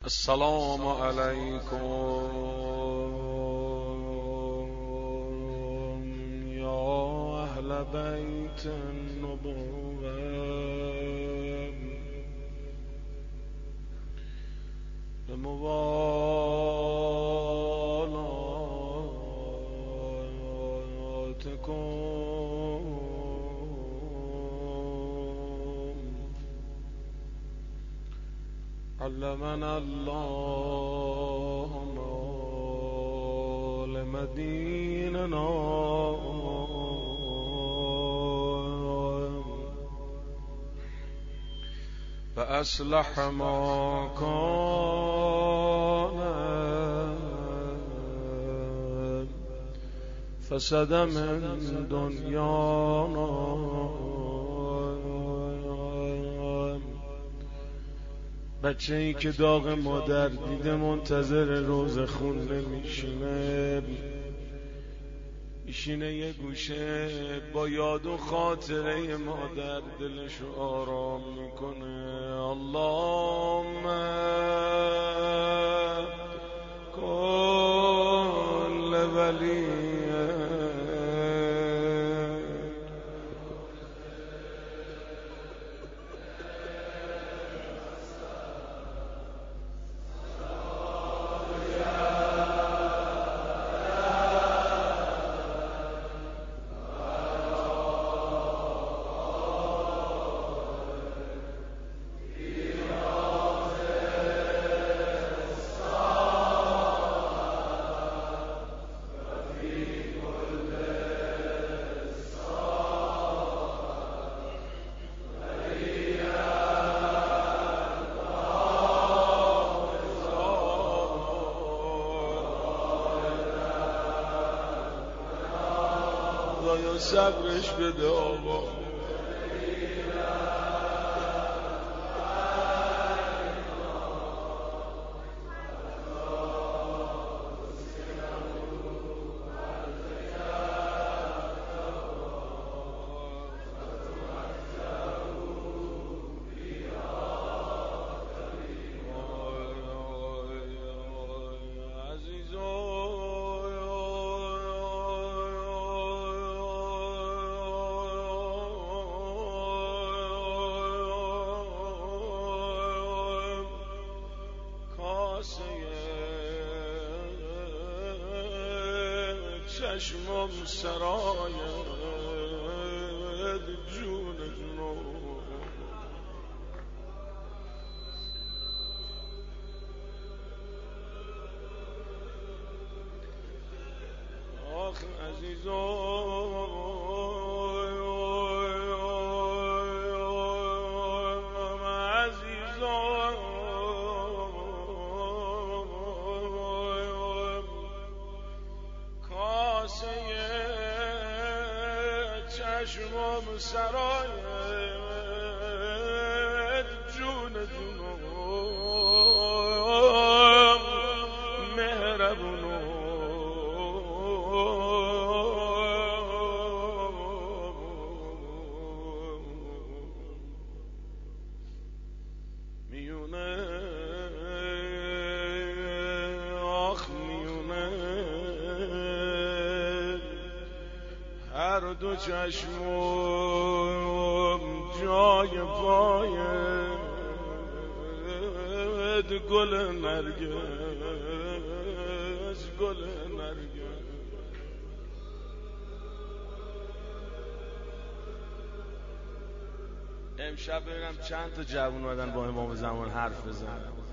السلام علیکم یا اهل بیت النبوة به موالاتکم علمنا الله معالم دیننا و اصلح ما کان فسد من دنیانا. بچه ای که داغ مادر دیده منتظر روز خون نمیشینه، میشینه یه گوشه با یاد و خاطره مادر دلشو آرام میکنه. اللهم کل ولی خدایا صبرش بده آقا. چشمم سرای جون جنون، آخ عزیزان چشمم سرای جون جونم مهربونو میونه آخ میونه هر دو چشمم جای پای گل نرگس گل نرگس. امشب ببینم چند تا جوون اومدن با امام زمان حرف بزنن.